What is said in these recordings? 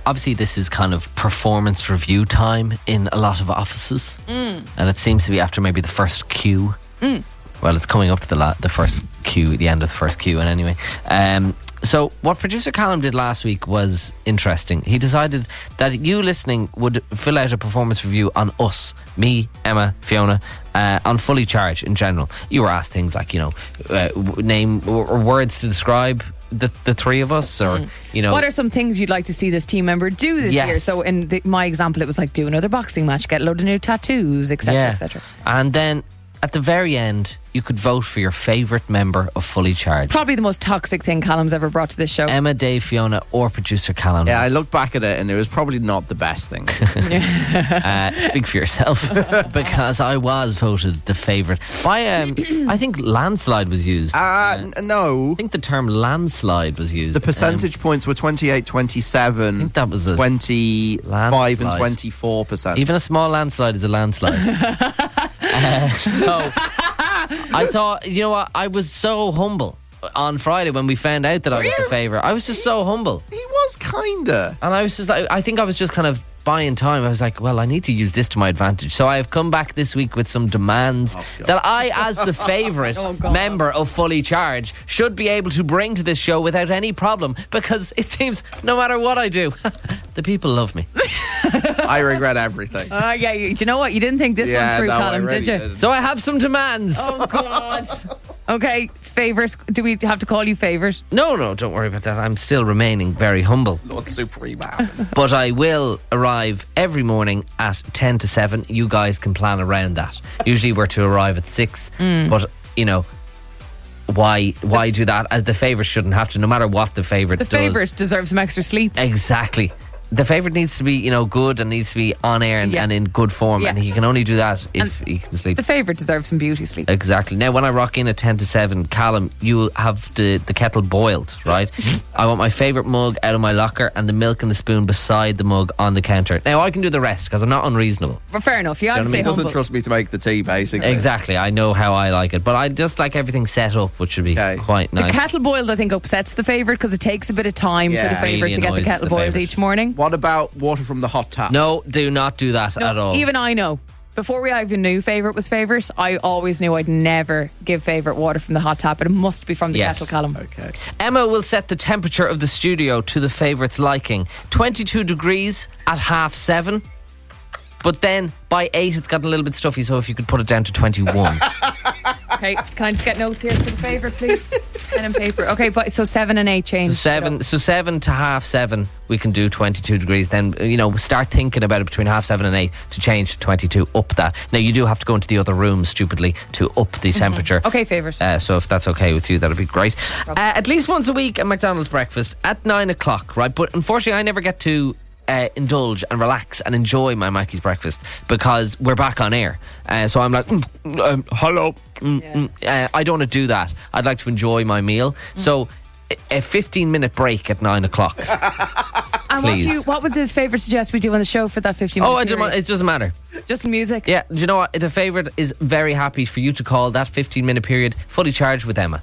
obviously this is kind of performance review time in a lot of offices, and it seems to be after maybe the first queue. Well, it's coming up to the first queue, the end of the first queue, and anyway. So what producer Callum did last week was interesting. He decided that you listening would fill out a performance review on us, me, Emma, Fiona, on Fully Charged in general. You were asked things like, name or words to describe the three of us, or what are some things you'd like to see this team member do this year? So in my example, it was like do another boxing match, get a load of new tattoos, etc., etc. And then at the very end, you could vote for your favourite member of Fully Charged. Probably the most toxic thing Callum's ever brought to this show. Emma, Dave, Fiona, or producer Callum. Yeah, I looked back at it and it was probably not the best thing. Speak for yourself, because I was voted the favourite. I think landslide was used. No. I think the term landslide was used. The percentage points were 28, 27, I think that was 25 and landslide. 24%. Even a small landslide is a landslide. So I thought, you know what, I was so humble on Friday when we found out that I was the favourite. I was just so humble. He was kinda. And I was just like, I think I was just kind of buying time. I was like, well, I need to use this to my advantage. So I have come back this week with some demands that I, as the favourite member of Fully Charged, should be able to bring to this show without any problem, because it seems no matter what I do, the people love me. I regret everything. Do you know what? You didn't think this one through, Colin, did you? So I have some demands. Oh, God. Okay, it's favourite. Do we have to call you favourite? No, don't worry about that. I'm still remaining very humble. Lord Supreme. But I will arrive every morning at 10 to 7. You guys can plan around that. Usually we're to arrive at 6. But, why do that? As the favourite shouldn't have to, no matter what the favourite does. The favourite deserves some extra sleep. Exactly. The favourite needs to be, good, and needs to be on air and in good form, and he can only do that if he can sleep. The favourite deserves some beauty sleep. Exactly. Now, when I rock in at 10 to 7, Callum, you have the kettle boiled, right? I want my favourite mug out of my locker and the milk and the spoon beside the mug on the counter. Now, I can do the rest because I'm not unreasonable. Well, fair enough. You have to say He humble. doesn't trust me to make the tea, basically. Exactly. I know how I like it, but I just like everything set up, which would be quite nice. The kettle boiled, I think, upsets the favourite because it takes a bit of time for the favourite really to get the annoys kettle the boiled favourite. each morning. What about water from the hot tap? No, do not do that at all. Even I know. Before we even knew favourite was favourite, I always knew I'd never give favourite water from the hot tap, but it must be from the kettle, Callum. Okay. Emma will set the temperature of the studio to the favourite's liking. 22 degrees at 7:30. But then by 8 it's gotten a little bit stuffy, so if you could put it down to 21. Okay, can I just get notes here for the favourite, please? Pen and paper. Okay, but so 7 and 8 change. So 7 to 7:30 we can do 22 degrees. Then start thinking about it between 7:30 and 8 to change to 22. Up that. Now you do have to go into the other room stupidly to up the temperature. Okay, favourite. So if that's okay with you, that'd be great. At least once a week, a McDonald's breakfast at 9 o'clock, right? But unfortunately, I never get to indulge and relax and enjoy my Mackey's breakfast because we're back on air. So I'm like, hello. I don't want to do that. I'd like to enjoy my meal. So a 15-minute break at 9 o'clock. And what would this favourite suggest we do on the show for that 15-minute period? It doesn't matter. Just music? Yeah, do you know what? The favourite is very happy for you to call that 15-minute period Fully Charged with Emma.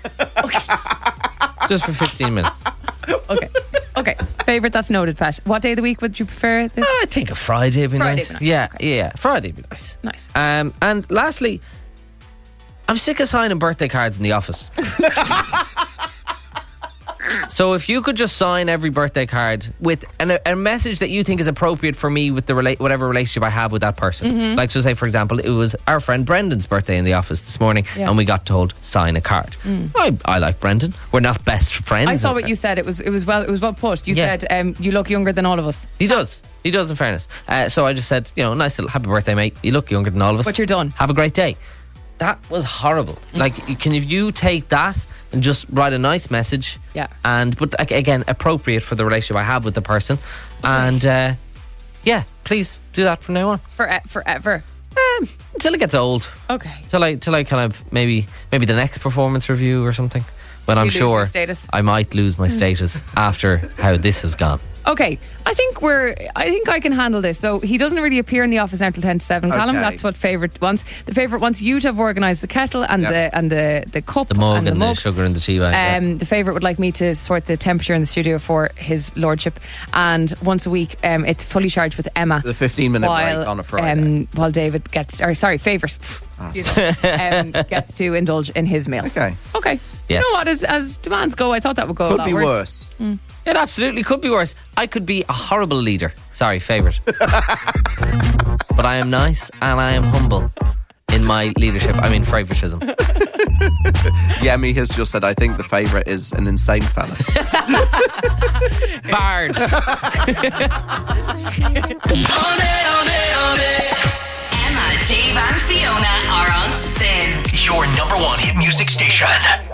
Just for 15 minutes. Okay. Favourite, that's noted, Pat. What day of the week would you prefer this? I think a Friday would be nice. Would be nice. Yeah. Friday would be nice. Nice. And lastly, I'm sick of signing birthday cards in the office. So if you could just sign every birthday card with a message that you think is appropriate for me with the whatever relationship I have with that person. Like, so say, for example, it was our friend Brendan's birthday in the office this morning, and we got told, sign a card. I like Brendan. We're not best friends. I saw what you said. It was well put. You said you look younger than all of us. He does, in fairness. So I just said, nice little happy birthday, mate. You look younger than all of us. But you're done. Have a great day. That was horrible. Like, can you take that and just write a nice message? Yeah. But again, appropriate for the relationship I have with the person. And please do that from now on. Forever. Until it gets old. Okay. Till I kind of maybe the next performance review or something. When I'm lose sure your status. I might lose my status after how this has gone. Okay, I think I can handle this. So he doesn't really appear in the office now till 10 to 7. Callum, that's what favourite wants. The favourite wants you to have organised the kettle and the cup, the mug, and the sugar and the tea bag. The favourite would like me to sort the temperature in the studio for his lordship, and once a week it's fully charged with Emma. The 15-minute break on a Friday. While David gets, favourite. Gets to indulge in his meal. Okay. Yes. You know what? As demands go, I thought that would go could a lot be worse. It absolutely could be worse. I could be a horrible leader. Sorry, favourite. But I am nice and I am humble in my leadership. I mean, favouritism. Yemi has just said, I think the favourite is an insane fella. Bard. Emma, Dave and Fiona are on Spin. Your number one hit music station.